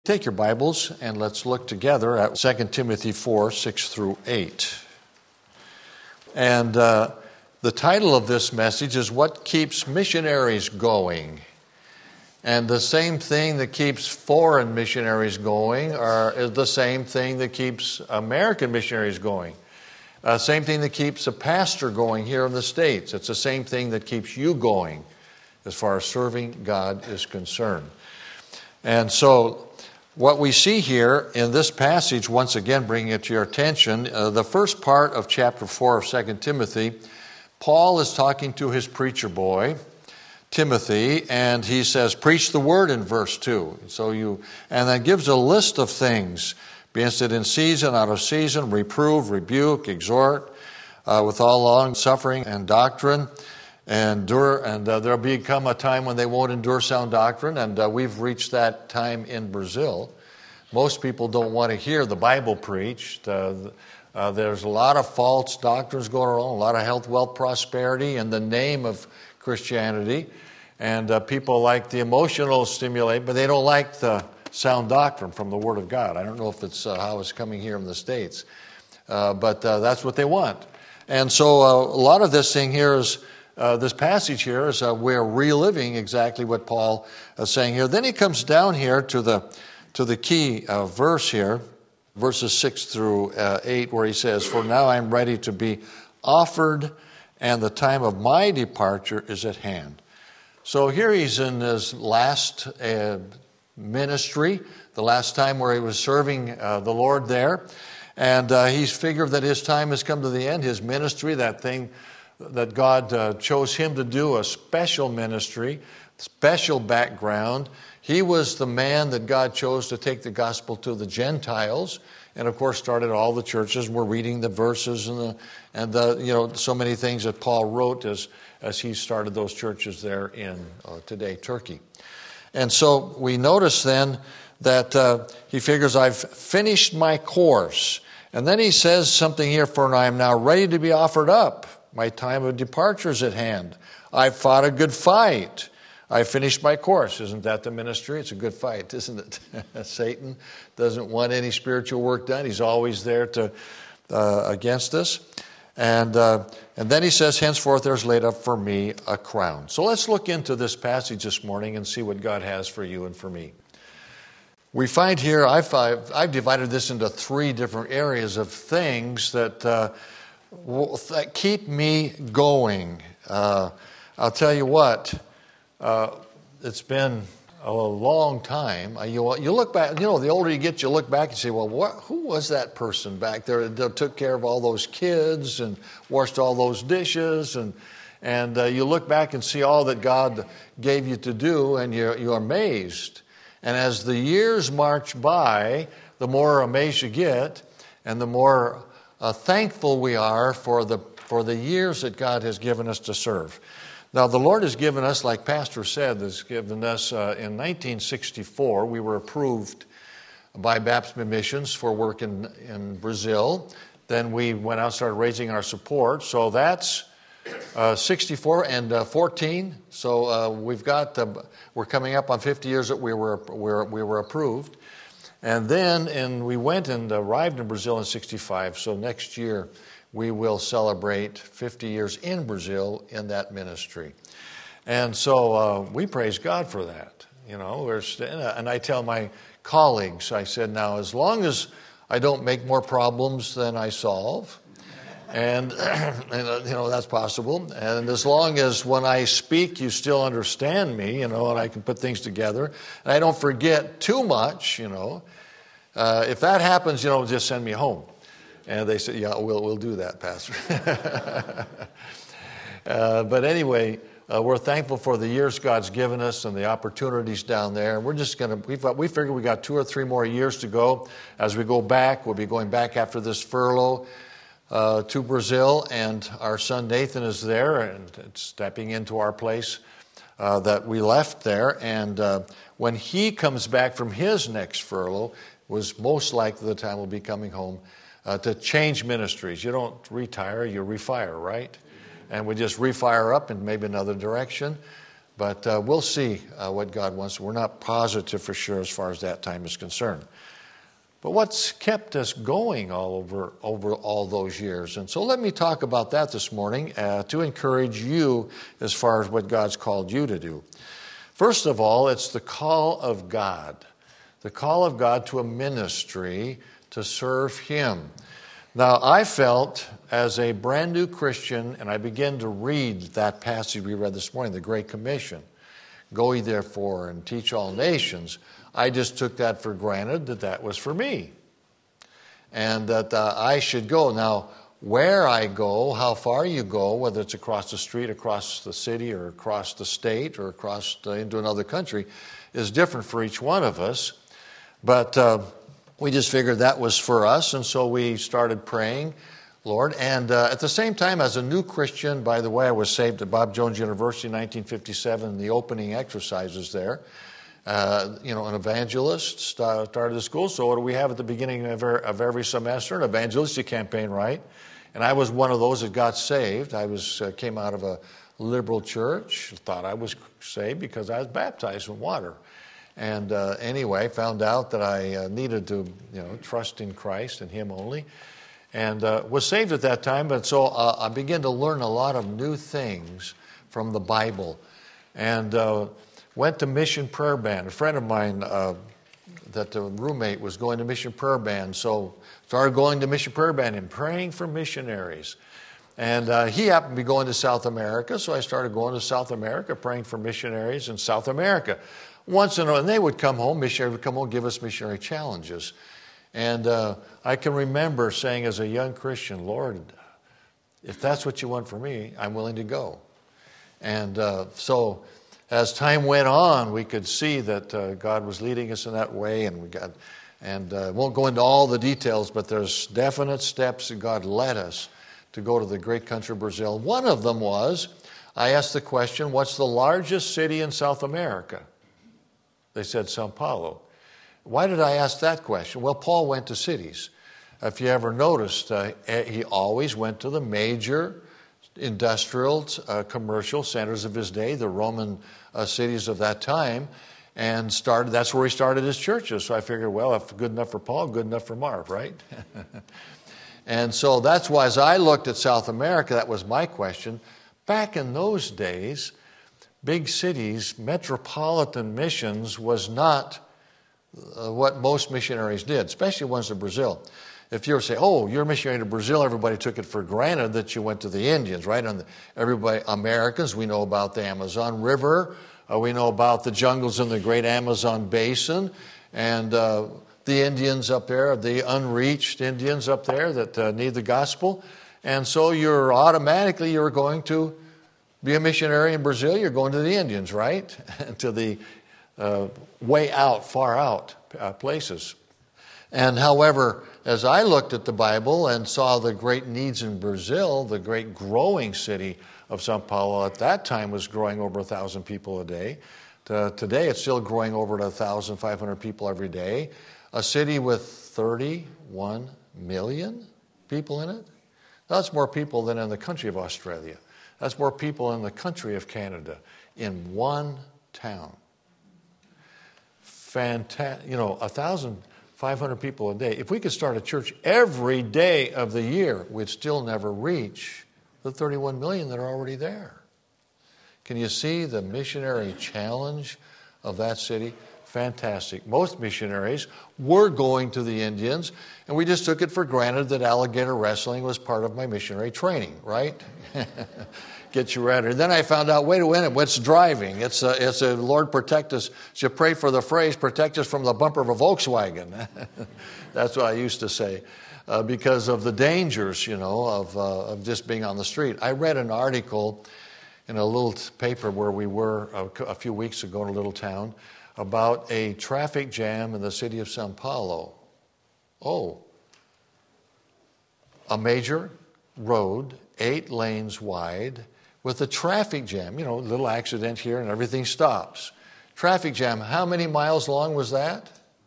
Take your Bibles and let's look together at 2 Timothy 4, 6 through 8. And the title of this message is What Keeps Missionaries Going? And the same thing that keeps foreign missionaries going is the same thing that keeps American missionaries going. Same thing that keeps a pastor going here in the States. It's the same thing that keeps you going as far as serving God is concerned. And so what we see here in this passage, once again bringing it to your attention, the first part of chapter 4 of 2 Timothy, Paul is talking to his preacher boy, Timothy, and he says, preach the word in verse 2. And that gives a list of things, be instant in season, out of season, reprove, rebuke, exhort, with all long suffering and doctrine. And there'll become a time when they won't endure sound doctrine, and we've reached that time in Brazil. Most people don't want to hear the Bible preached. There's a lot of false doctrines going on, a lot of health, wealth, prosperity in the name of Christianity. And people like the emotional stimulate, but they don't like the sound doctrine from the Word of God. I don't know if it's how it's coming here in the States, but that's what they want. And so a lot of this thing here is, this passage here is we're reliving exactly what Paul is saying here. Then he comes down here to the key verse here, verses 6 through 8, where he says, for now I am ready to be offered, and the time of my departure is at hand. So here he's in his last ministry, the last time where he was serving the Lord there, and he's figured that his time has come to the end, his ministry, that thing that God chose him to do, a special ministry, special background. He was the man that God chose to take the gospel to the Gentiles, and of course started all the churches. We're reading the verses and so many things that Paul wrote as he started those churches there in today Turkey. And so we notice then that he figures, I've finished my course. And then he says something here, for I am now ready to be offered up. My time of departure is at hand. I've fought a good fight. I finished my course. Isn't that the ministry? It's a good fight, isn't it? Satan doesn't want any spiritual work done. He's always there to against us. And then he says, henceforth there's laid up for me a crown. So let's look into this passage this morning and see what God has for you and for me. We find here, I've divided this into three different areas of things that keep me going. I'll tell you what, it's been a long time. You look back, the older you get, you look back and say, well, who was that person back there that took care of all those kids and washed all those dishes? And you look back and see all that God gave you to do, and you're amazed. And as the years march by, the more amazed you get, and the more thankful we are for the years that God has given us to serve. Now, the Lord has given us, like Pastor said, has given us in 1964, we were approved by Baptist Missions for work in Brazil. Then we went out and started raising our support. So that's 64 and 14. So we're coming up on 50 years that we were approved. And then we went and arrived in Brazil in 65. So next year we will celebrate 50 years in Brazil in that ministry. And so we praise God for that. And I tell my colleagues, I said, now as long as I don't make more problems than I solve, and that's possible, and as long as when I speak you still understand me, and I can put things together, and I don't forget too much, if that happens, just send me home. And they said, yeah, we'll do that, Pastor. But anyway, we're thankful for the years God's given us and the opportunities down there. And we're just we figure we got 2 or 3 more years to go. As we go back, we'll be going back after this furlough to Brazil, and our son Nathan is there and stepping into our place that we left there. And when he comes back from his next furlough, was most likely the time we'll be coming home to change ministries. You don't retire, you refire, right? And we just refire up in maybe another direction. But we'll see what God wants. We're not positive for sure as far as that time is concerned. But what's kept us going over all those years? And so let me talk about that this morning to encourage you as far as what God's called you to do. First of all, it's the call of God. The call of God to a ministry to serve Him. Now, I felt as a brand new Christian, and I began to read that passage we read this morning, the Great Commission, go ye therefore and teach all nations, I just took that for granted that was for me and that I should go. Now, where I go, how far you go, whether it's across the street, across the city, or across the state, or across into another country, is different for each one of us. But we just figured that was for us, and so we started praying, Lord. And at the same time, as a new Christian, by the way, I was saved at Bob Jones University in 1957, the opening exercises there. An evangelist started the school, so what do we have at the beginning of every semester? An evangelistic campaign, right? And I was one of those that got saved. I came out of a liberal church, thought I was saved because I was baptized in water. And anyway, found out that I needed to, trust in Christ and Him only, and was saved at that time. But so I began to learn a lot of new things from the Bible, and went to Mission Prayer Band. A friend of mine, that the roommate was going to Mission Prayer Band, so started going to Mission Prayer Band and praying for missionaries. And he happened to be going to South America, so I started going to South America, praying for missionaries in South America. Once in a while, and they would come home, missionaries would come home, give us missionary challenges. And I can remember saying as a young Christian, Lord, if that's what you want for me, I'm willing to go. And so as time went on, we could see that God was leading us in that way, and won't go into all the details, but there's definite steps that God led us to go to the great country of Brazil. One of them was, I asked the question, what's the largest city in South America? They said Sao Paulo. Why did I ask that question? Well, Paul went to cities. If you ever noticed, he always went to the major industrial, commercial centers of his day, the Roman cities of that time, and that's where he started his churches. So I figured, well, if good enough for Paul, good enough for Marv, right? And so that's why as I looked at South America, that was my question. Back in those days, big cities, metropolitan missions was not what most missionaries did, especially ones to Brazil. If you were to say, oh, you're a missionary to Brazil, everybody took it for granted that you went to the Indians, right? And everybody, Americans, we know about the Amazon River, we know about the jungles in the great Amazon basin, and the Indians up there, the unreached Indians up there that need the gospel. And so you're going to be a missionary in Brazil, you're going to the Indians, right? To the way out, far out places. And however, as I looked at the Bible and saw the great needs in Brazil, the great growing city of Sao Paulo at that time was growing over 1,000 people a day. Today it's still growing over 1,500 people every day. A city with 31 million people in it. That's more people than in the country of Australia. That's more people in the country of Canada in one town. Fantastic, 1,500 people a day. If we could start a church every day of the year, we'd still never reach the 31 million that are already there. Can you see the missionary challenge of that city? Fantastic. Most missionaries were going to the Indians, and we just took it for granted that alligator wrestling was part of my missionary training, right? Get you ready. And then I found out, wait a minute, what's driving? It's a Lord protect us. You pray for the phrase, protect us from the bumper of a Volkswagen. That's what I used to say, because of the dangers, of just being on the street. I read an article in a little paper where we were a few weeks ago in a little town about a traffic jam in the city of Sao Paulo. Oh, a major road, 8 lanes wide, with a traffic jam, little accident here and everything stops. Traffic jam, how many miles long was that?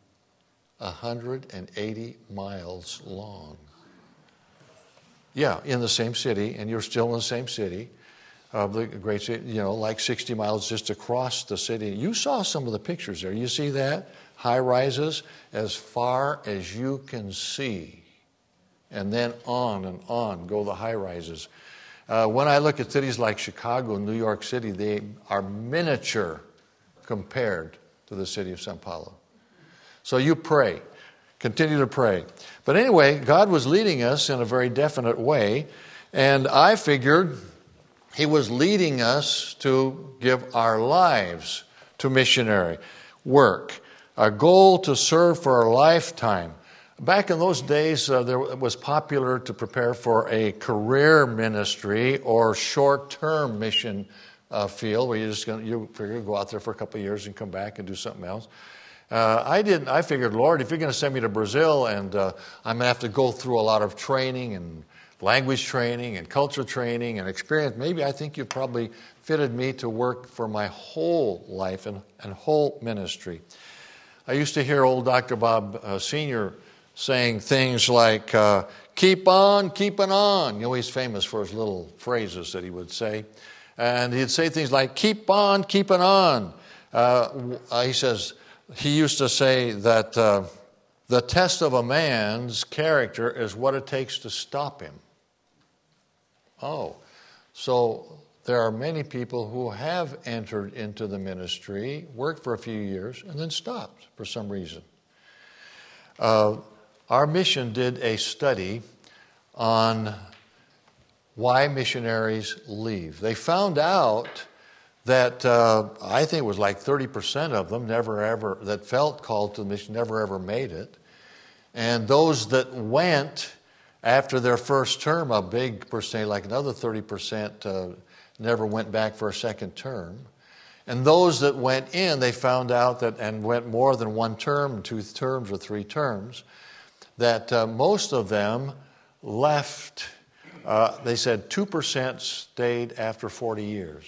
180 miles long. Yeah, in the same city, and you're still in the same city. of the great city, like 60 miles just across the city. You saw some of the pictures there. You see that? High rises as far as you can see. And then on and on go the high rises. When I look at cities like Chicago and New York City, they are miniature compared to the city of Sao Paulo. So you pray. Continue to pray. But anyway, God was leading us in a very definite way, and I figured He was leading us to give our lives to missionary work, a goal to serve for a lifetime. Back in those days, it was popular to prepare for a career ministry or short-term mission field where you figure go out there for a couple of years and come back and do something else. I figured, Lord, if you're going to send me to Brazil and I'm going to have to go through a lot of training and language training and culture training and experience, maybe I think you probably fitted me to work for my whole life and whole ministry. I used to hear old Dr. Bob Sr. saying things like, keep on keeping on. He's famous for his little phrases that he would say. And he'd say things like, keep on keeping on. He used to say that the test of a man's character is what it takes to stop him. Oh, so there are many people who have entered into the ministry, worked for a few years, and then stopped for some reason. Our mission did a study on why missionaries leave. They found out that I think it was like 30% of them that felt called to the mission never ever made it. And those that went after their first term, a big percentage, like another 30%, never went back for a second term. And those that went in, they found out that, and went more than one term, 2 terms or 3 terms, that most of them left. They said 2% stayed after 40 years.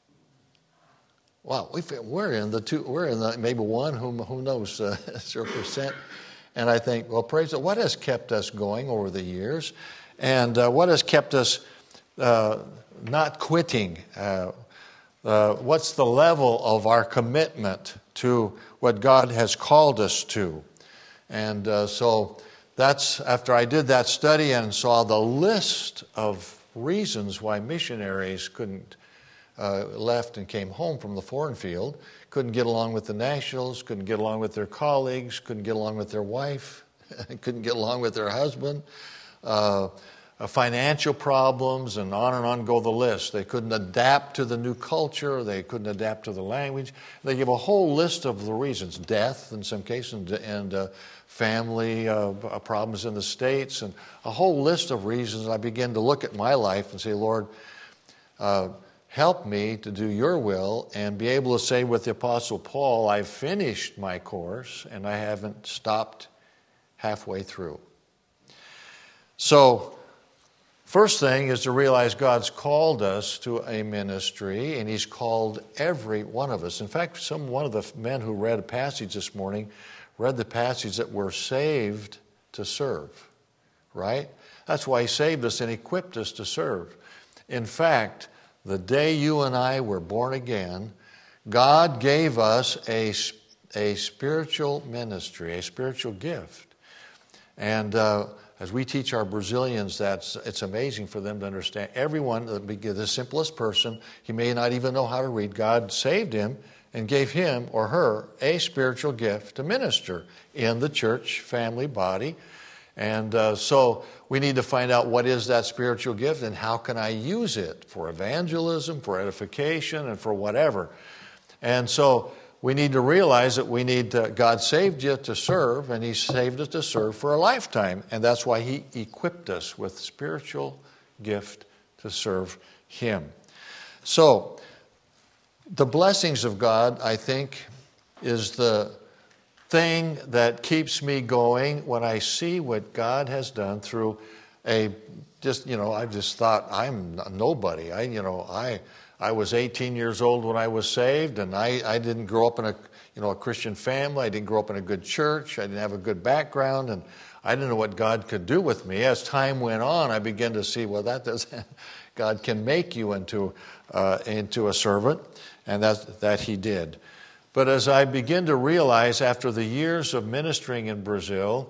Wow, we're in the maybe one, who knows, 0%. And I think, well, praise God, what has kept us going over the years? And what has kept us not quitting? What's the level of our commitment to what God has called us to? And so that's after I did that study and saw the list of reasons why missionaries couldn't left and came home from the foreign field, couldn't get along with the nationals, couldn't get along with their colleagues, couldn't get along with their wife, couldn't get along with their husband, financial problems, and on go the list. They couldn't adapt to the new culture, they couldn't adapt to the language. They give a whole list of the reasons, death in some cases, and family problems in the States, and a whole list of reasons. I began to look at my life and say, Lord, help me to do your will and be able to say with the Apostle Paul, I've finished my course and I haven't stopped halfway through. So, first thing is to realize God's called us to a ministry, and He's called every one of us. In fact, one of the men who read a passage this morning read the passage that we're saved to serve, right? That's why He saved us and equipped us to serve. In fact, the day you and I were born again, God gave us a spiritual ministry, a spiritual gift. And as we teach our Brazilians, it's amazing for them to understand. Everyone, the simplest person, he may not even know how to read, God saved him and gave him or her a spiritual gift to minister in the church family body. And so we need to find out what is that spiritual gift and how can I use it for evangelism, for edification, and for whatever. And so we need to realize that God saved you to serve, and He saved us to serve for a lifetime. And that's why He equipped us with spiritual gift to serve Him. So the blessings of God, I think, is the thing that keeps me going when I see what God has done through I just thought I'm nobody. I was 18 years old when I was saved, and I didn't grow up in a Christian family. I didn't grow up in a good church. I didn't have a good background, and I didn't know what God could do with me. As time went on, I began to see, well, that doesn't, God can make you into a servant, and that he did. But as I begin to realize after the years of ministering in Brazil,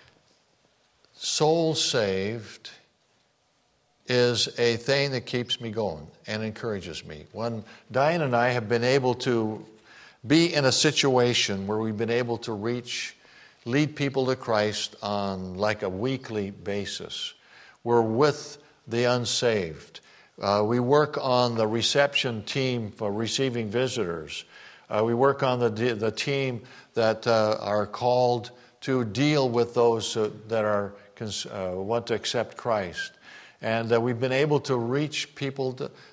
souls saved is a thing that keeps me going and encourages me. When Diane and I have been able to be in a situation where we've been able to lead people to Christ on like a weekly basis. We're with the unsaved. We work on the reception team for receiving visitors. We work on the team that are called to deal with those that want to accept Christ. And we've been able to reach people,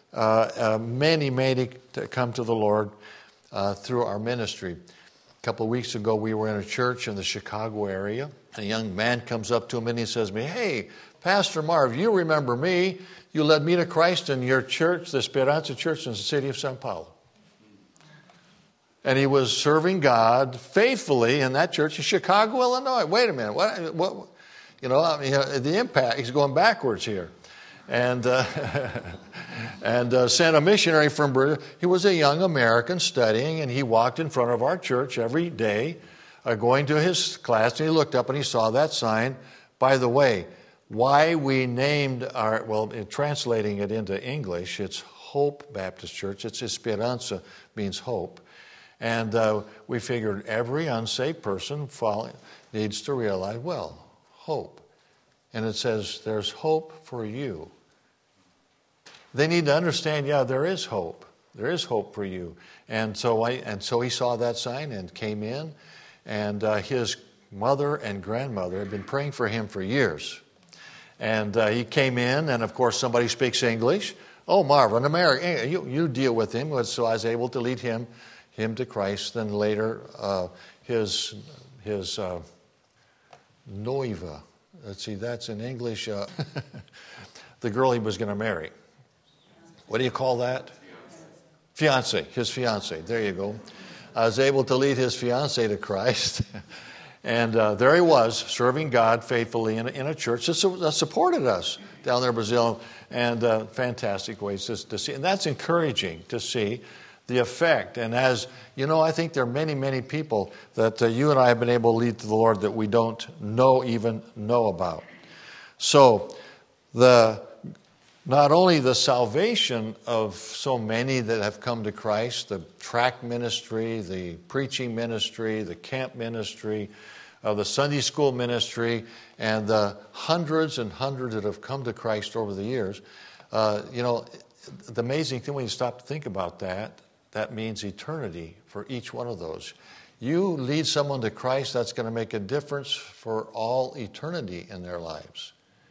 many to come to the Lord through our ministry. A couple of weeks ago, we were in a church in the Chicago area. A young man comes up to him and he says to me, "Hey, Pastor Marv, you remember me. You led me to Christ in your church, the Esperanza Church in the city of São Paulo." And he was serving God faithfully in that church in Chicago, Illinois. Wait a minute, what? The impact, he's going backwards here. And sent a missionary from Brazil. He was a young American studying, and he walked in front of our church every day, going to his class, and he looked up and he saw that sign. By the way, why we named translating it into English, it's Hope Baptist Church. It's Esperanza, means hope. And we figured every unsaved person needs to realize, hope. And it says, there's hope for you. They need to understand, there is hope. There is hope for you. And so he saw that sign and came in. And his mother and grandmother had been praying for him for years. And he came in, and of course somebody speaks English. "Oh, Marvin, American, you deal with him." So I was able to lead him to Christ. Then later, his noiva. Let's see, that's in English. The girl he was going to marry. What do you call that? Fiancé. His fiancé. There you go. I was able to lead his fiancé to Christ. And there he was, serving God faithfully in a church that supported us down there in Brazil. And fantastic ways to see. And that's encouraging to see the effect. And as you know, I think there are many people that you and I have been able to lead to the Lord that we don't even know about. So not only the salvation of so many that have come to Christ, the tract ministry, the preaching ministry, the camp ministry, the Sunday school ministry, and the hundreds and hundreds that have come to Christ over the years, the amazing thing when you stop to think about that means eternity for each one of those. You lead someone to Christ, that's going to make a difference for all eternity in their lives.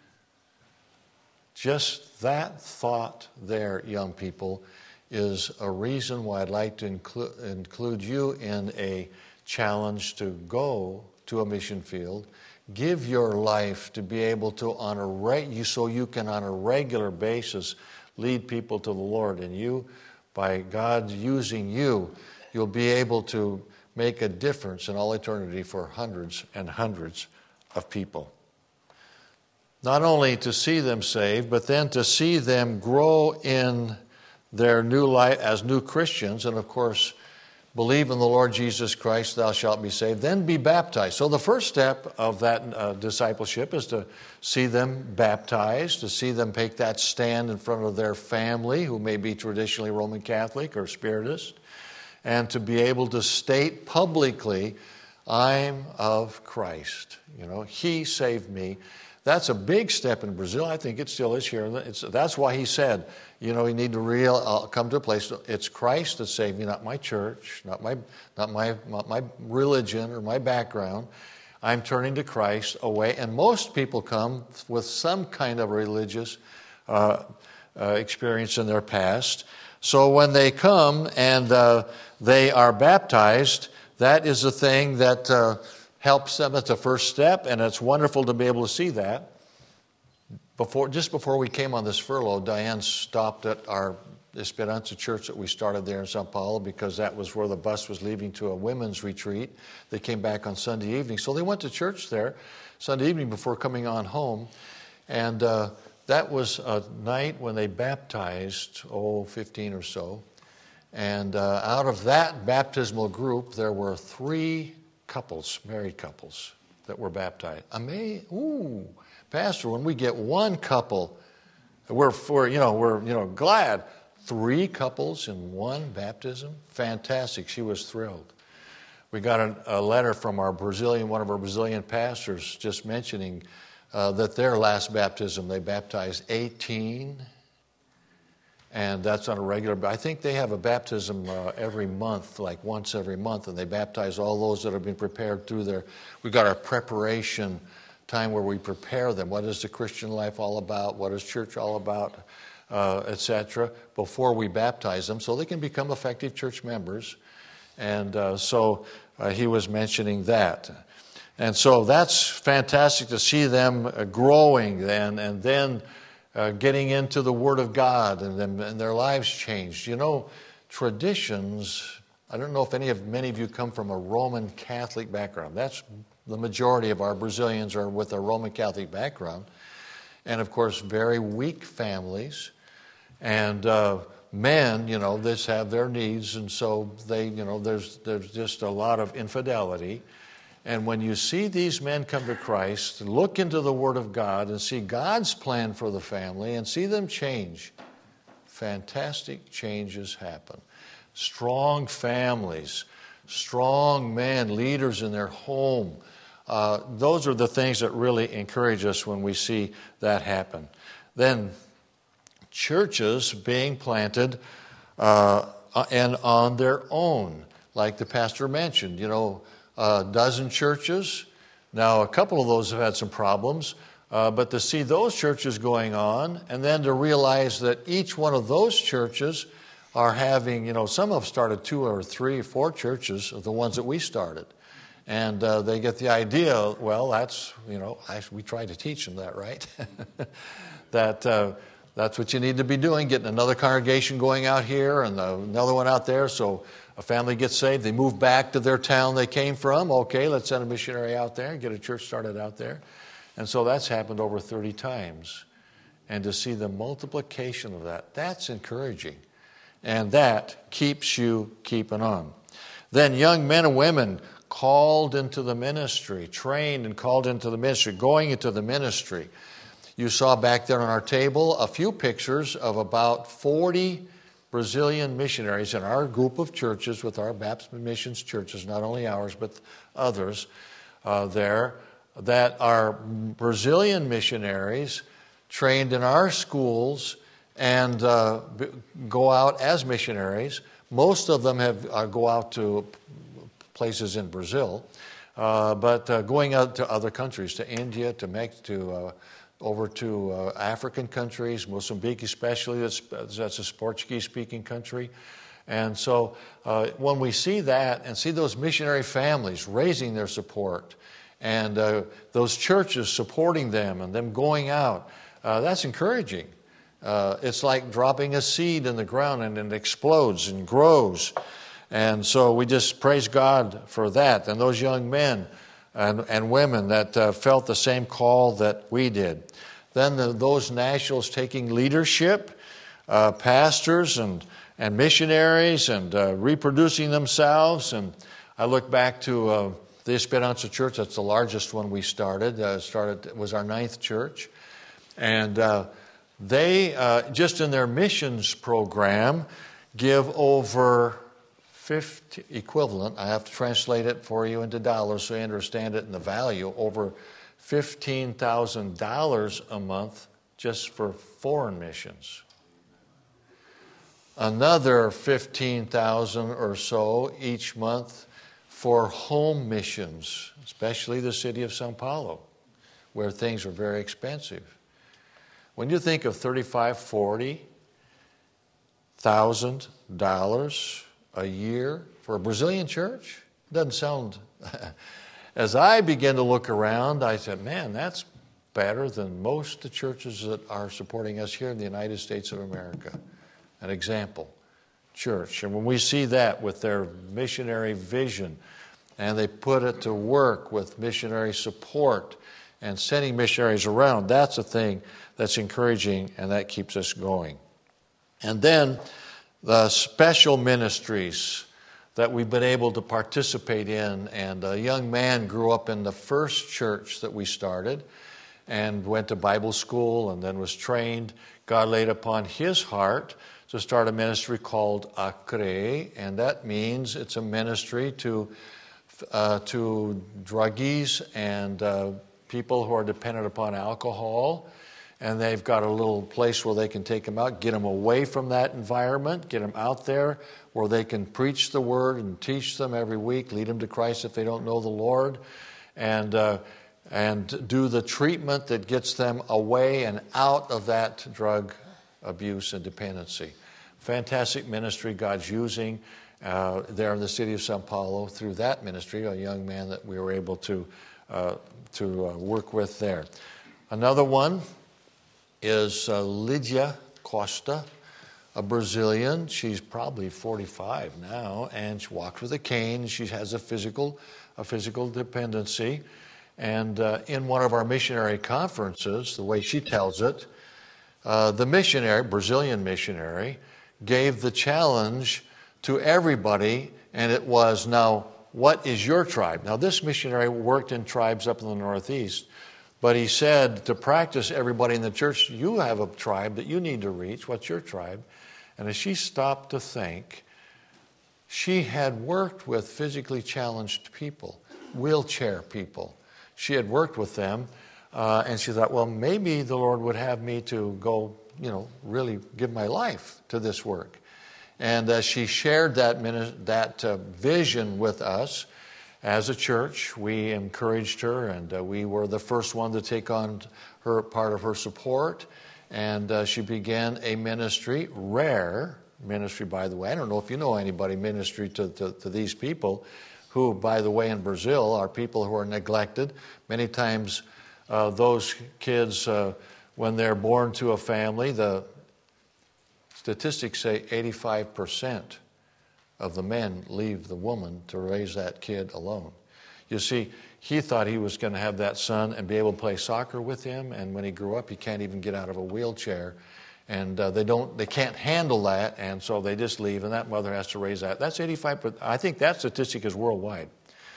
Just that thought there, young people, is a reason why I'd like to include you in a challenge to go to a mission field. Give your life to be able to, so you can on a regular basis lead people to the Lord. And you, by God using you, you'll be able to make a difference in all eternity for hundreds and hundreds of people. Not only to see them saved, but then to see them grow in their new life as new Christians, and of course, believe in the Lord Jesus Christ, thou shalt be saved, then be baptized. So the first step of that discipleship is to see them baptized, to see them take that stand in front of their family, who may be traditionally Roman Catholic or Spiritist, and to be able to state publicly, I'm of Christ. He saved me. That's a big step in Brazil. I think it still is here. That's why he said, you need to come to a place. It's Christ that saved me, not my church, not my religion or my background. I'm turning to Christ away. And most people come with some kind of religious experience in their past. So when they come and they are baptized, that is the thing that helps them at the first step, and it's wonderful to be able to see that. Just before we came on this furlough, Diane stopped at our Esperanza Church that we started there in São Paulo, because that was where the bus was leaving to a women's retreat. They came back on Sunday evening. So they went to church there Sunday evening before coming on home. And that was a night when they baptized, 15 or so. And out of that baptismal group, there were 3 couples, married couples, that were baptized. Pastor, when we get one couple, we're glad. 3 couples in one baptism? Fantastic. She was thrilled. We got a letter from one of our Brazilian pastors just mentioning that their last baptism, they baptized 18. And that's on a regular, I think they have a baptism every month, like once every month, and they baptize all those that have been prepared through we've got our preparation time where we prepare them. What is the Christian life all about? What is church all about? Etc. before we baptize them so they can become effective church members. And so he was mentioning that. And so that's fantastic to see them growing then, and then getting into the Word of God, and their lives changed. You know, traditions, I don't know if many of you come from a Roman Catholic background. That's the majority of our Brazilians are with a Roman Catholic background. And of course, very weak families. And men, this have their needs, and so there's just a lot of infidelity. And when you see these men come to Christ, look into the Word of God and see God's plan for the family and see them change, fantastic changes happen. Strong families, strong men, leaders in their home. Those are the things that really encourage us when we see that happen. Then churches being planted and on their own, like the pastor mentioned, a dozen churches. Now, a couple of those have had some problems, but to see those churches going on, and then to realize that each one of those churches are having, some have started 2 or 3 or 4 churches, the ones that we started. And they get the idea, well, that's, we try to teach them that, right? That's what you need to be doing, getting another congregation going out here and another one out there. So a family gets saved, they move back to their town they came from. Okay, let's send a missionary out there and get a church started out there. And so that's happened over 30 times. And to see the multiplication of that, that's encouraging. And that keeps you keeping on. Then young men and women called into the ministry, trained and called into the ministry, going into the ministry. You saw back there on our table a few pictures of about 40 Brazilian missionaries in our group of churches with our Baptist Missions churches, not only ours but others there, that are Brazilian missionaries trained in our schools and go out as missionaries. Most of them go out to places in Brazil, but going out to other countries, to India, over to African countries, Mozambique especially, that's a Portuguese-speaking country. And so when we see that and see those missionary families raising their support and those churches supporting them and them going out, that's encouraging. It's like dropping a seed in the ground and it explodes and grows. And so we just praise God for that. And those young men and women that felt the same call that we did. Then those nationals taking leadership, pastors and missionaries and reproducing themselves. And I look back to the Esperanza Church. That's the largest one we started. It was our 9th church. And they, just in their missions program, give over 50 equivalent, I have to translate it for you into dollars so you understand it and the value, over $15,000 a month just for foreign missions. Another $15,000 or so each month for home missions, especially the city of São Paulo, where things are very expensive. When you think of $35,000, $40,000 a year for a Brazilian church, it doesn't sound... As I began to look around, I said, man, that's better than most of the churches that are supporting us here in the United States of America. An example, church. And when we see that with their missionary vision, and they put it to work with missionary support, and sending missionaries around. That's a thing that's encouraging, and that keeps us going. And then the special ministries that we've been able to participate in. And a young man grew up in the first church that we started and went to Bible school and then was trained. God laid upon his heart to start a ministry called Acre, and that means it's a ministry to druggies and people who are dependent upon alcohol. And they've got a little place where they can take them out, get them away from that environment, get them out there where they can preach the word and teach them every week, lead them to Christ if they don't know the Lord, and do the treatment that gets them away and out of that drug abuse and dependency. Fantastic ministry God's using there in the city of Sao Paulo through that ministry, a young man that we were able to work with there. Another one is Lydia Costa, a Brazilian. She's probably 45 now, and she walks with a cane. She has a physical dependency. And in one of our missionary conferences, the way she tells it, the missionary, Brazilian missionary, gave the challenge to everybody, and it was, now, what is your tribe? Now, this missionary worked in tribes up in the Northeast, but he said to practice, everybody in the church, you have a tribe that you need to reach. What's your tribe? And as she stopped to think, she had worked with physically challenged people, wheelchair people. She had worked with them, and she thought, well, maybe the Lord would have me to go, really give my life to this work. And she shared that vision with us. As a church, we encouraged her, and we were the first one to take on her part of her support. And she began a ministry, rare ministry, by the way. I don't know if you know anybody ministry to these people, who, by the way, in Brazil are people who are neglected. Many times those kids, when they're born to a family, the statistics say 85% of the men leave the woman to raise that kid alone. You see, he thought he was going to have that son and be able to play soccer with him, and when he grew up, he can't even get out of a wheelchair, and they can't handle that, and so they just leave, and that mother has to raise that. That's 85%. I think that statistic is worldwide.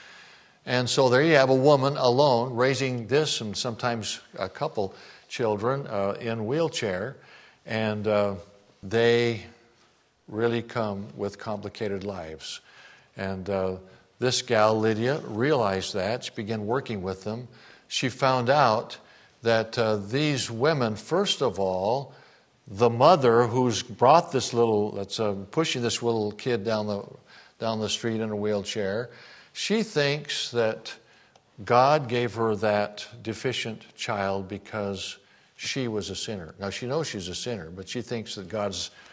And so there you have a woman alone raising this and sometimes a couple children in wheelchair, and they really come with complicated lives. And this gal, Lydia, realized that. She began working with them. She found out that these women, first of all, the mother who's brought this that's pushing this little kid down the street in a wheelchair, she thinks that God gave her that deficient child because she was a sinner. Now, she knows she's a sinner, but she thinks that God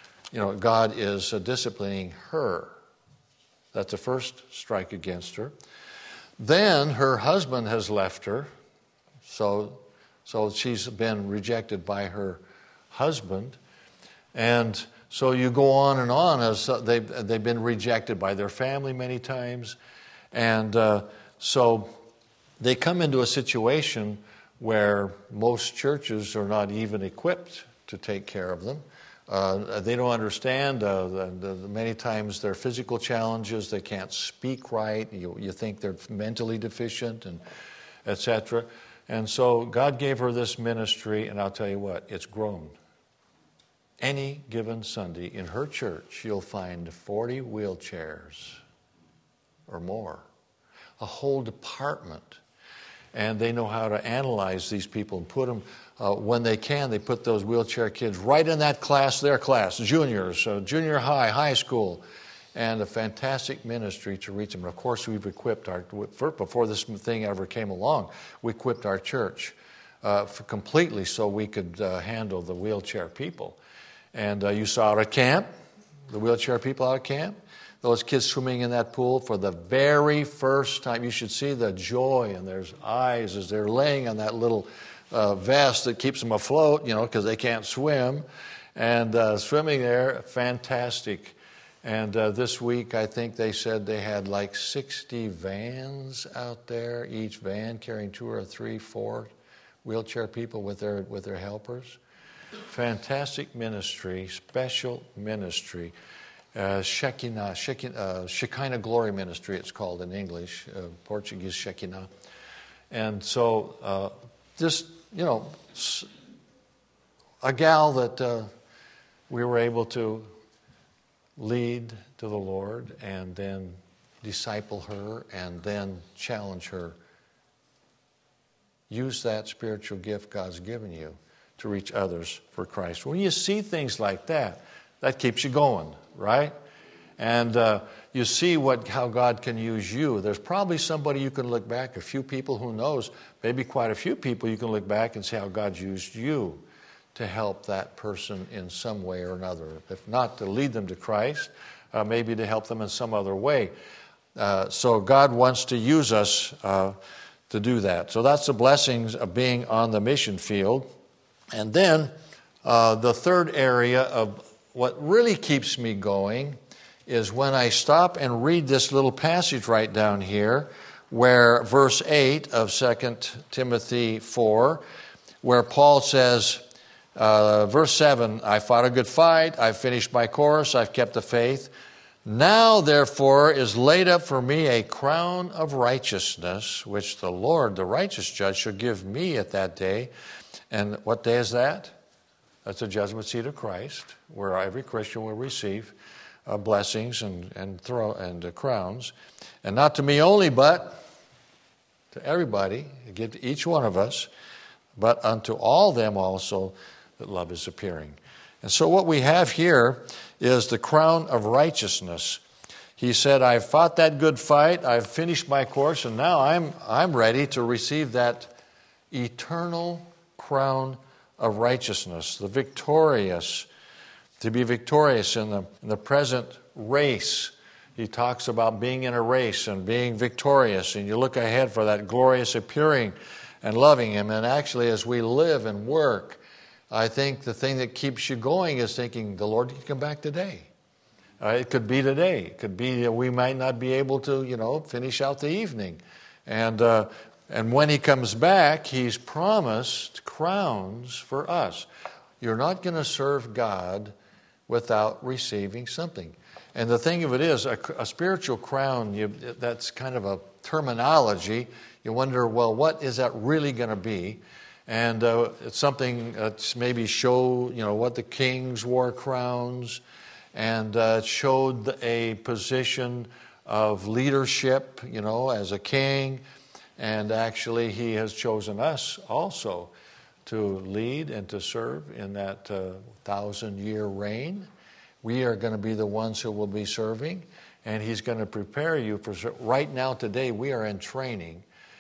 is disciplining her. That's the first strike against her. Then her husband has left her, so she's been rejected by her husband. And so you go on and on as they've been rejected by their family many times. And so they come into a situation where most churches are not even equipped to take care of them. They don't understand many times their physical challenges. They can't speak right. You think they're mentally deficient, and etc. And so God gave her this ministry, and I'll tell you what, it's grown. Any given Sunday in her church, you'll find 40 wheelchairs or more, a whole department. And they know how to analyze these people and put them, when they can, they put those wheelchair kids right in that class, their class, juniors, junior high, high school, and a fantastic ministry to reach them. And of course, we've equipped before this thing ever came along, we equipped our church completely so we could handle the wheelchair people. And you saw out at camp, the wheelchair people out at camp, those kids swimming in that pool for the very first time. You should see the joy in their eyes as they're laying on that little vest that keeps them afloat, because they can't swim. And swimming there, fantastic. And this week, I think they said they had like 60 vans out there, each van carrying 2 or 3, 4 wheelchair people with their helpers. Fantastic ministry, special ministry. Shekinah Glory Ministry, it's called in English, Portuguese Shekinah. And so just, a gal that we were able to lead to the Lord and then disciple her and then challenge her. Use that spiritual gift God's given you to reach others for Christ. When you see things like that, that keeps you going, right? And you see how God can use you. There's probably somebody you can look back, a few people, who knows, maybe quite a few people you can look back and see how God's used you to help that person in some way or another. If not to lead them to Christ, maybe to help them in some other way. So God wants to use us to do that. So that's the blessings of being on the mission field. And then the third area of what really keeps me going is when I stop and read this little passage right down here, where verse 8 of 2 Timothy 4, where Paul says, verse 7, I fought a good fight, I've finished my course, I've kept the faith. Now, therefore, is laid up for me a crown of righteousness, which the Lord, the righteous judge, shall give me at that day. And what day is that? That's the judgment seat of Christ, where every Christian will receive blessings and crowns. And not to me only, but to everybody, give to each one of us, but unto all them also that love is appearing. And so what we have here is the crown of righteousness. He said, I've fought that good fight, I've finished my course, and now I'm ready to receive that eternal crown of righteousness, to be victorious in the present race. He talks about being in a race and being victorious, and you look ahead for that glorious appearing and loving Him. And actually, as we live and work, I think the thing that keeps you going is thinking, the Lord can come back today. It could be today. It could be that we might not be able to, finish out the evening. And when He comes back, He's promised crowns for us. You're not going to serve God without receiving something. And the thing of it is, a spiritual crown, that's kind of a terminology. You wonder, well, what is that really going to be? And it's something that's maybe show, what the kings wore crowns, and it showed a position of leadership, as a king. And actually, He has chosen us also to lead and to serve in that 1,000-year reign. We are going to be the ones who will be serving, and He's going to prepare you for. Right now, today, we are in training.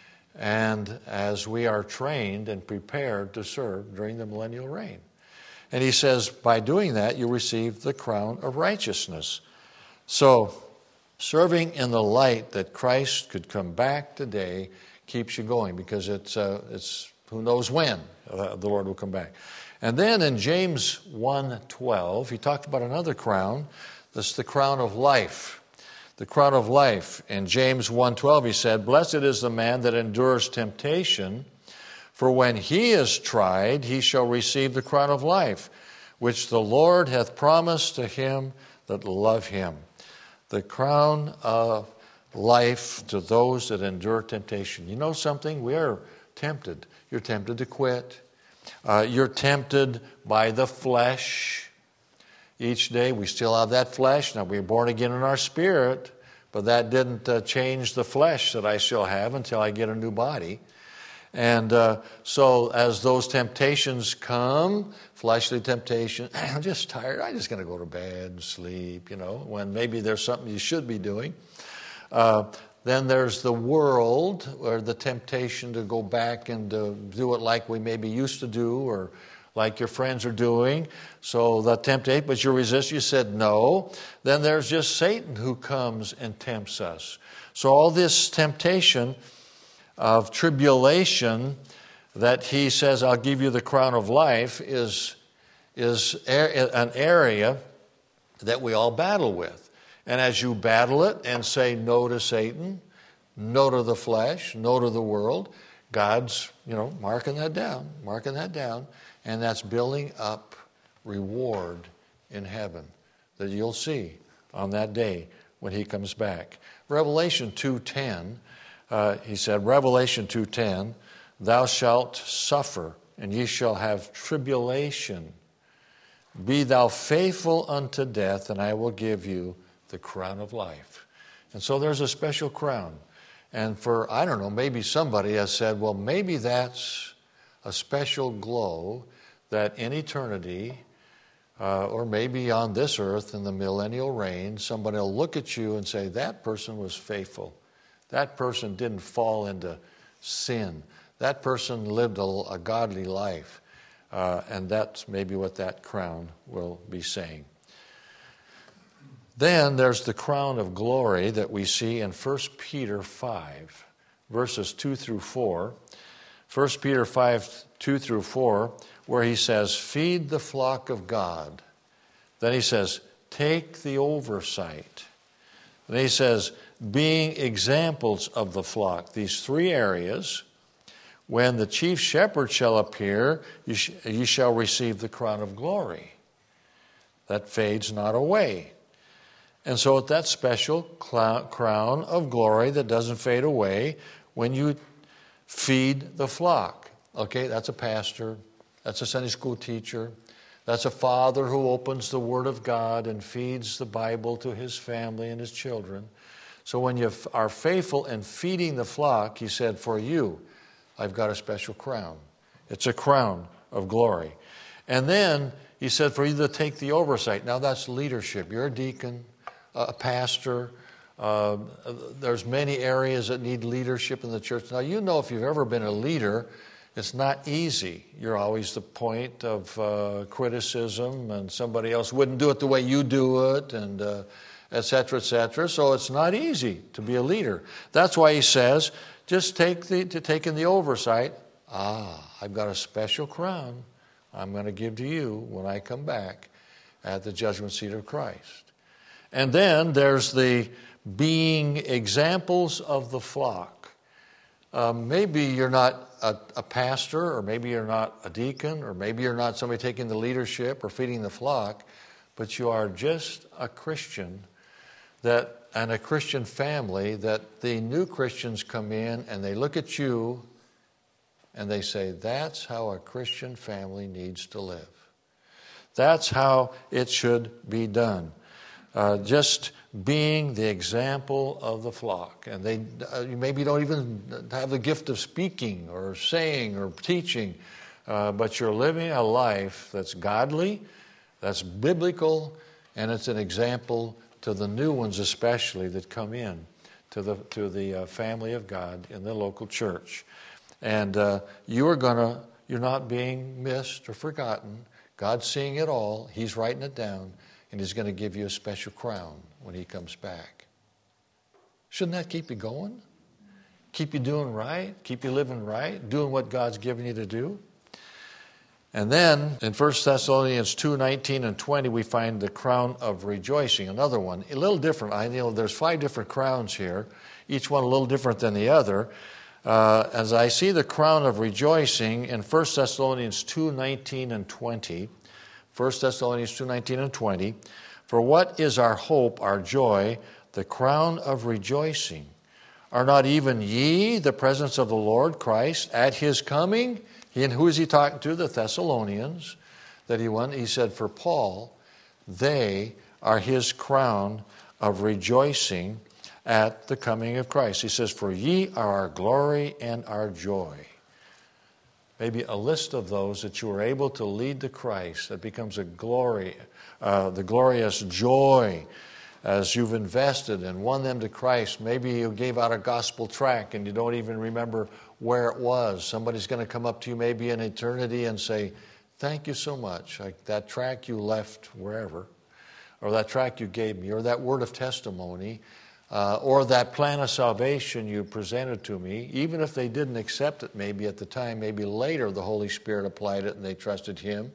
And as we are trained and prepared to serve during the millennial reign. And He says, by doing that, you receive the crown of righteousness. So, serving in the light that Christ could come back today keeps you going, because it's who knows when the Lord will come back. And then in James 1:12, he talked about another crown. This is the crown of life. The crown of life. In James 1:12 he said, Blessed is the man that endures temptation, for when he is tried, he shall receive the crown of life, which the Lord hath promised to him that love Him. The crown of life to those that endure temptation. You know something? We are tempted. You're tempted to quit. You're tempted by the flesh. Each day we still have that flesh. Now we're born again in our spirit, but that didn't change the flesh that I still have until I get a new body. And so as those temptations come, fleshly temptation, I'm just tired, I'm just going to go to bed and sleep, when maybe there's something you should be doing. Then there's the world, or the temptation to go back and do it like we maybe used to do, or like your friends are doing. So the temptation, but you resist, you said no. Then there's just Satan who comes and tempts us. So all this temptation of tribulation that he says, I'll give you the crown of life, is an area that we all battle with. And as you battle it and say no to Satan, no to the flesh, no to the world, God's, marking that down, and that's building up reward in heaven that you'll see on that day when he comes back. Revelation 2:10, he said, Revelation 2:10, thou shalt suffer, and ye shall have tribulation. Be thou faithful unto death, and I will give you the crown of life. And so there's a special crown. And for, I don't know, maybe somebody has said, well, maybe that's a special glow that in eternity, or maybe on this earth in the millennial reign, somebody will look at you and say, that person was faithful. That person didn't fall into sin. That person lived a godly life. And that's maybe what that crown will be saying. Then there's the crown of glory that we see in 1 Peter 5, verses 2 through 4. 1 Peter 5, 2 through 4, where he says, feed the flock of God. Then he says, take the oversight. Then he says, being examples of the flock. These three areas. When the chief shepherd shall appear, ye shall receive the crown of glory. That fades not away. And so at that special crown of glory that doesn't fade away, when you feed the flock. Okay, that's a pastor. That's a Sunday school teacher. That's a father who opens the Word of God and feeds the Bible to his family and his children. So when you are faithful in feeding the flock, he said, for you, I've got a special crown. It's a crown of glory. And then he said for you to take the oversight. Now that's leadership. You're a deacon, a pastor. There's many areas that need leadership in the church. Now if you've ever been a leader, it's not easy. You're always the point of criticism, and somebody else wouldn't do it the way you do it, and et cetera, et cetera. So it's not easy to be a leader. That's why he says, just taking the oversight. I've got a special crown I'm going to give to you when I come back at the judgment seat of Christ. And then there's the being examples of the flock. Maybe you're not a pastor, or maybe you're not a deacon, or maybe you're not somebody taking the leadership or feeding the flock, but you are just a Christian and a Christian family that the new Christians come in and they look at you and they say, that's how a Christian family needs to live. That's how it should be done. Just being the example of the flock. And they maybe don't even have the gift of speaking or saying or teaching, but you're living a life that's godly, that's biblical, and it's an example to the new ones especially that come in to the family of God in the local church. And you're not being missed or forgotten. God's seeing it all. He's writing it down, and he's going to give you a special crown when he comes back. Shouldn't that keep you going? Keep you doing right? Keep you living right? Doing what God's given you to do? And then in 1 Thessalonians 2:19 and 20, we find the crown of rejoicing, another one, a little different. There's 5 different crowns here, each one a little different than the other. As I see the crown of rejoicing in 1 Thessalonians 2:19 and 20, 1 Thessalonians 2:19 and 20, for what is our hope, our joy, the crown of rejoicing? Are not even ye the presence of the Lord Christ at his coming? And who is he talking to? The Thessalonians that he won. He said, for Paul, they are his crown of rejoicing at the coming of Christ. He says, for ye are our glory and our joy. Maybe a list of those that you were able to lead to Christ that becomes a glory, the glorious joy as you've invested and won them to Christ. Maybe you gave out a gospel tract and you don't even remember where it was. Somebody's going to come up to you maybe in eternity and say, thank you so much. Like that tract you left wherever, or that tract you gave me, or that word of testimony, or that plan of salvation you presented to me. Even if they didn't accept it maybe at the time, maybe later the Holy Spirit applied it and they trusted him.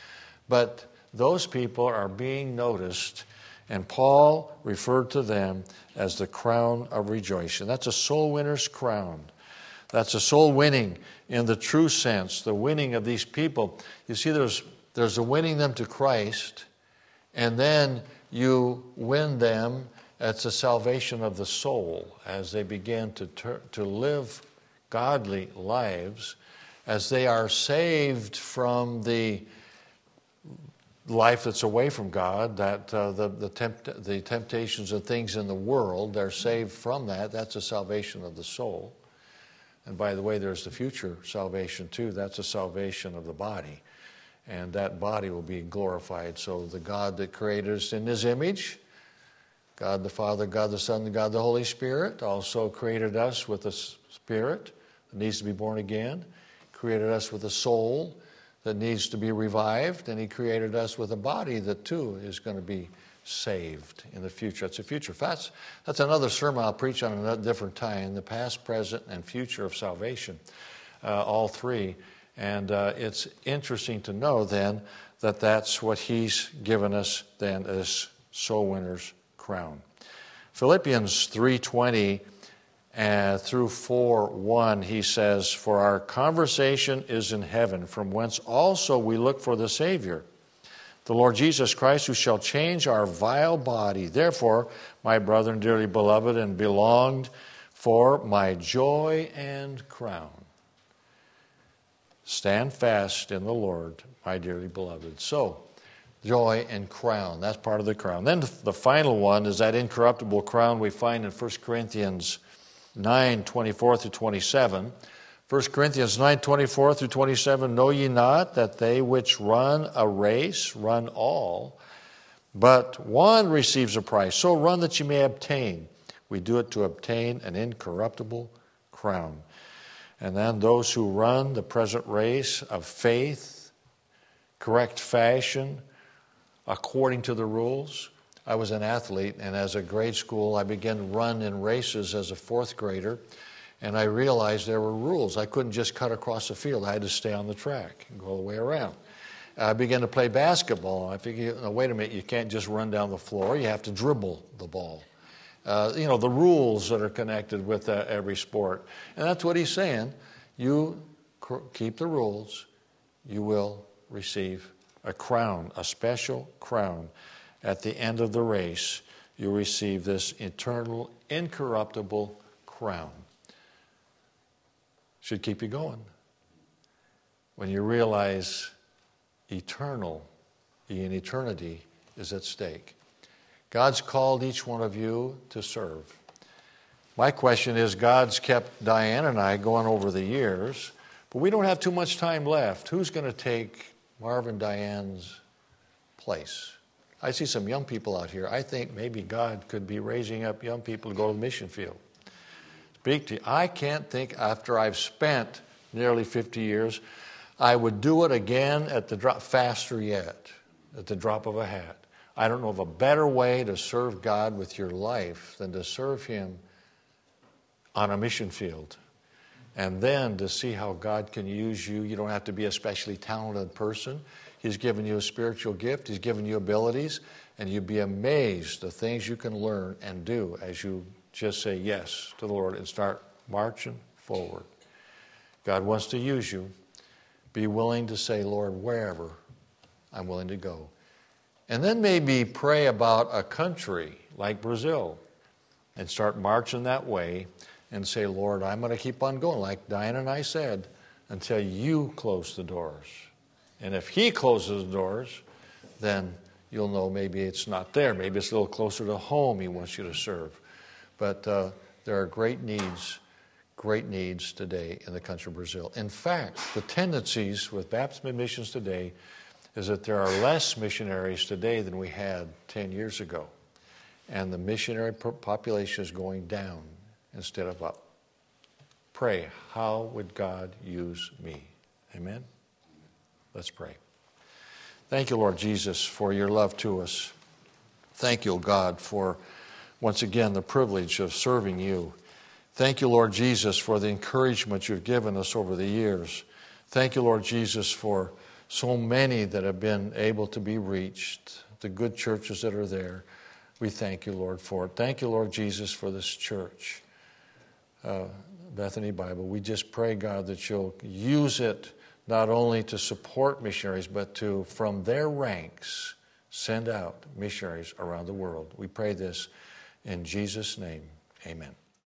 But those people are being noticed, and Paul referred to them as the crown of rejoicing. That's a soul winner's crown. That's a soul winning in the true sense, the winning of these people. You see, there's a winning them to Christ, and then you win them. It's a salvation of the soul as they begin to live godly lives, as they are saved from the life that's away from God, that the temptations and things in the world, they're saved from that. That's a salvation of the soul. And by the way, there's the future salvation too. That's a salvation of the body. And that body will be glorified. So the God that created us in His image, God the Father, God the Son, and God the Holy Spirit, also created us with a spirit that needs to be born again, created us with a soul that needs to be revived, and He created us with a body that too is going to be saved in the future. It's a future. That's another sermon I'll preach on a different time, the past, present, and future of salvation, all three. And it's interesting to know then that that's what He's given us then as soul winners' crown. Philippians 3:20 through 4:1, he says, "For our conversation is in heaven, from whence also we look for the Savior, the Lord Jesus Christ, who shall change our vile body. Therefore, my brethren, dearly beloved and belonged, for my joy and crown, stand fast in the Lord, my dearly beloved." So, joy and crown, that's part of the crown. Then the final one is that incorruptible crown we find in 1 Corinthians 9:24 through 27. 1 Corinthians 9:24 through 27, "Know ye not that they which run a race run all, but one receives a prize? So run that ye may obtain. We do it to obtain an incorruptible crown." And then those who run the present race of faith, correct fashion, according to the rules. I was an athlete, and as a grade school, I began to run in races as a fourth grader. And I realized there were rules. I couldn't just cut across the field. I had to stay on the track and go all the way around. I began to play basketball. I figured, wait a minute, you can't just run down the floor. You have to dribble the ball. The rules that are connected with every sport. And that's what he's saying. You keep the rules, you will receive a crown, a special crown. At the end of the race, you receive this eternal, incorruptible crown. Should keep you going. When you realize eternity is at stake. God's called each one of you to serve. My question is, God's kept Diane and I going over the years, but we don't have too much time left. Who's going to take Marvin Diane's place? I see some young people out here. I think maybe God could be raising up young people to go to the mission field. Speak to you. I can't think, after I've spent nearly 50 years, I would do it again at the drop, faster yet, at the drop of a hat. I don't know of a better way to serve God with your life than to serve Him on a mission field. And then to see how God can use you. You don't have to be a specially talented person. He's given you a spiritual gift. He's given you abilities. And you'd be amazed the things you can learn and do as you just say yes to the Lord and start marching forward. God wants to use you. Be willing to say, Lord, wherever, I'm willing to go. And then maybe pray about a country like Brazil and start marching that way and say, Lord, I'm going to keep on going, like Diane and I said, until you close the doors. And if He closes the doors, then you'll know maybe it's not there. Maybe it's a little closer to home He wants you to serve. But there are great needs today in the country of Brazil. In fact, the tendencies with Baptist missions today is that there are less missionaries today than we had 10 years ago. And the missionary population is going down instead of up. Pray, how would God use me? Amen? Let's pray. Thank you, Lord Jesus, for your love to us. Thank you, God, for once again the privilege of serving you. Thank you, Lord Jesus, for the encouragement you've given us over the years. Thank you, Lord Jesus, for so many that have been able to be reached, the good churches that are there. We thank you, Lord, for it. Thank you, Lord Jesus, for this church. Bethany Bible. We just pray, God, that you'll use it not only to support missionaries, but to, from their ranks, send out missionaries around the world. We pray this in Jesus' name. Amen.